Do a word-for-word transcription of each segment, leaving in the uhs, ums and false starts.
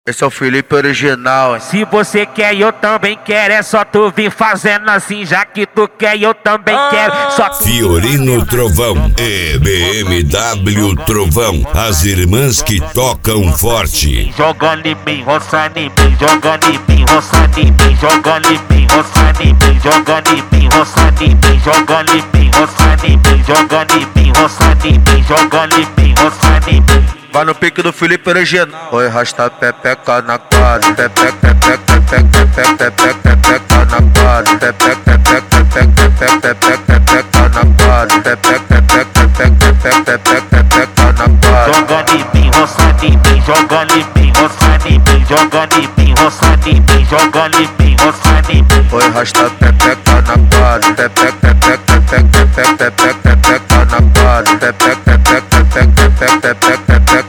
Esse é o Felipe original, hein? Se você quer e eu também quero, é só tu vir fazendo assim, já que tu quer e eu também quero. Só tu... Fiorino Trovão e B M W Trovão, as irmãs que tocam forte. Jogando em mim, roçando em mim, jogando em mim, roçando em mim, jogando em mim, roçando em mim, jogando em mim, roçando em mim, jogando em mim, roçando em mim, jogando em mim, roçando em mim, jogando em mim, roçando em mim. Vai no pique do Felipe original. Oi, rasta pepeca na cara. Pepeca, pepeca, pepeca, pepeca, pepeca na cara. Pepeca, pepeca, pepeca, pepeca, pepeca na cara. Pepeca, pepeca, pepeca, pepeca, pepeca na cara. Jogando em mim, roçando em mim, jogando em mim, roçando em mim, jogando em mim, roçando em mim, jogando em mim, roçando em mim. Oi, rasta pepeca na cara. Pepeca, pepeca, pepeca, pepeca, pepeca na cara. Pepeca, pepeca, pepeca, pepeca, pepeca.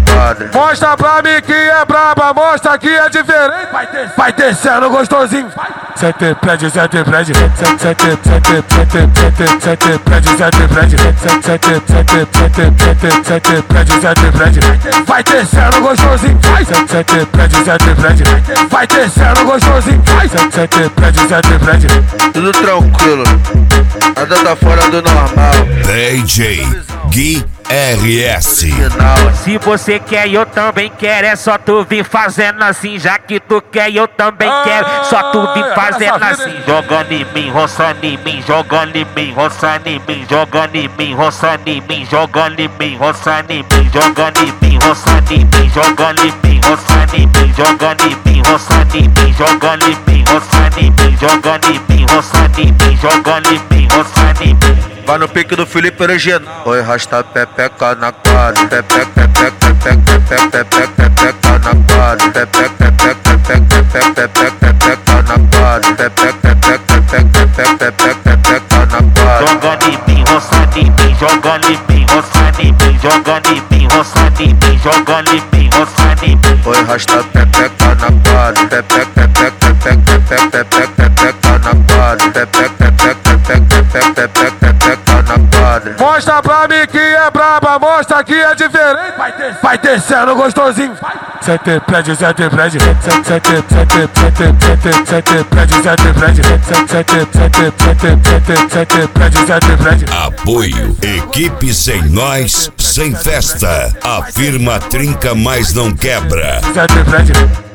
Mostra pra mim que é braba, mostra que é diferente. Vai, des vai descendo gostosinho. Sete prédio, sete prédio, sete, sete, sete, sete, sete, sete prédio, sete prédio, sete, sete, sete, sete, sete, sete prédio, sete prédio. Vai descendo gostosinho. Sete, sete prédio, sete prédio. Vai descendo gostosinho. Sete, sete prédio, sete prédio. Tudo tranquilo, nada tá fora do normal. D J Gui R S. Se você quer e eu também quero, é só tu vir fazendo assim, já que tu quer e eu também quero. Só tu vir fazendo assim, jogando em mim, roçando em mim, jogando em mim, roçando em mim, jogando em mim, roçando em mim, jogando em mim, roçando em mim, jogando em mim, roçando em mim, jogando em mim, roçando em mim, jogando em mim, roçando em mim, jogando em mim, roçando em mim, jogando em mim, roçando em mim, jogando em mim, roçando em mim. Vai no pique do Felipe original. Oi, rasta pepeca na cara. Pepeca, pepeca, pepeca, pepeca, pepeca na cara. Pepeca, pepeca, pepeca, pepeca, pepeca na cara. Pepeca, pepeca, pepeca, pepeca, pepeca na cara. Jogando em mim, roçando em mim, jogando em mim, roçando em mim, jogando em mim, roçando em mim, jogando em mim, roçando em mim. Oi, rasta pepeca na cara. Pepeca, pepeca, pepeca, pepeca, pepeca na cara. Pepeca, pepeca, pepeca, pepeca, pepeca. Mostra pra mim que é braba, mostra que é diferente. Vai, des vai descendo gostosinho. Sete prédio, sete prédio, sete, sete, sete, sete, sete, sete prédio, sete prédio, sete, sete, sete, sete, sete, sete prédio, sete prédio. Apoio. Equipe sem nós, sem festa. A firma trinca, mas não quebra. Sete prédio.